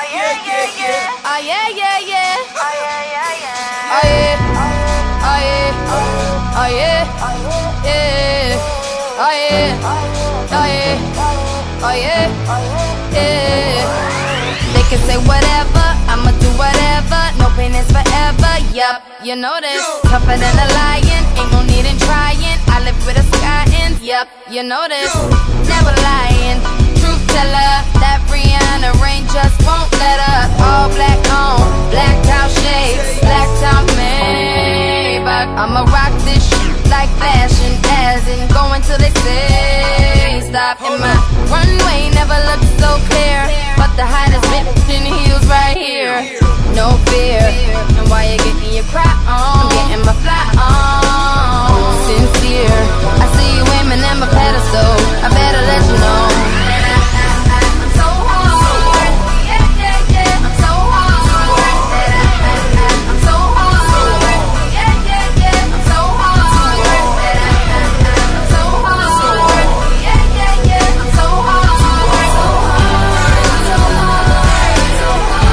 yeah, yeah, yeah. Oh yeah, yeah, yeah. Oh yeah, yeah, yeah. Oh yeah. Oh yeah. Oh yeah. Yeah. Oh yeah. Oh yeah. Oh yeah. Yeah. They can say whatever, I'ma do whatever. No pain is forever. Yup, you know this. Tougher than a lion, ain't no need in trying. I live with a sky and yup, you know this. Never lying, truth teller. That Rihanna rain just won't let up. All black on, blacked out shades, blacked out Maybach. I'ma rock this shit like fashion, as in going till they say stop. And my runway never looked so clear, but the hottest bitch in heels right here. No fear, and while you're getting your cry on, I'm getting my fly on. Sincere, I see you aiming at my pedestal, I better let you know. I'm so hard, yeah, yeah, yeah. I'm so hard, I'm so hard, yeah, yeah, yeah. I'm so hard, I'm so hard, yeah, yeah, yeah. I'm so hard, so hard, so hard, so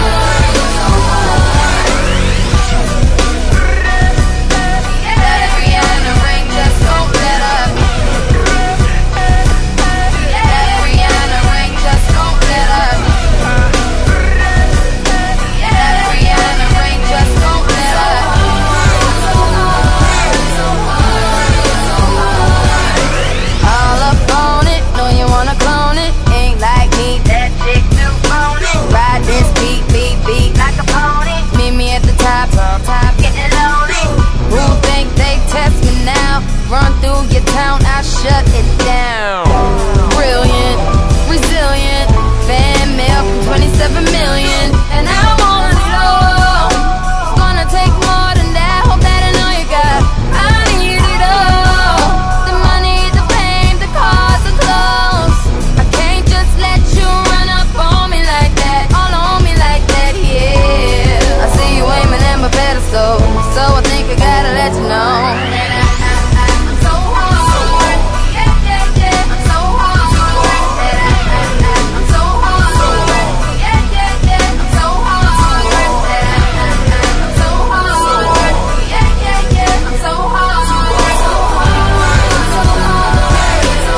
hard. That Rihanna rain just won't let up. That Rihanna rain just won't let up. That Rihanna rain just won't let up. All up on it, know you wanna clone it. Ain't like me, that chick too own it. Ride this beat, beat, beat like a pony. Meet me at the top, getting lonely. Who think they test me now? Run through your town, I shut it down. Brilliant, resilient, fan mail from 27 million, and I want it all. It's gonna take more than that. Hope that I know you got. I need it all. The money, the fame, the cars, the clothes. I can't just let you run up on me like that, all on me like that. Yeah, I see you aiming at my pedestal, so I think I gotta let you know. I'm so hard, yeah, yeah, yeah. I'm so hard, I'm so hard, yeah, yeah, yeah. I'm so hard, I'm so hard, yeah, yeah, yeah. I'm so hard, so hard, so hard, so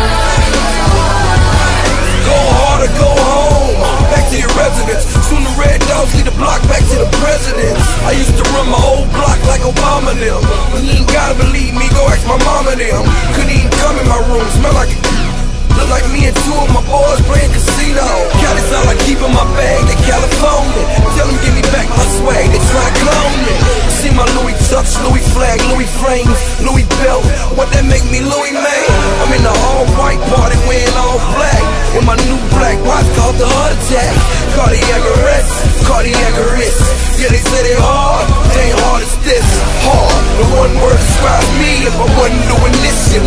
hard. Go hard or go home, back to your residence. Soon the red dogs lead the block back to the presidents. I used to run my old block like Obama and them. You ain't gotta believe me, go ask my mama and them. Couldn't even come in my room, smell like a look like me and two of my boys playing casino. Got this all I keep in my bag, they California. Tell them give me back my swag, they try to clone me. See my Louis Tux, Louis flag, Louis frames, Louis belt. What that make me Louis, man? I'm in the all-white party wearing all black, with my new black watch called the Heart Attack. Cardiac arrest, cardiac arrest. Yeah, they say they hard, they ain't hard as this. Hard, the one word describes me if I wasn't doing this shit.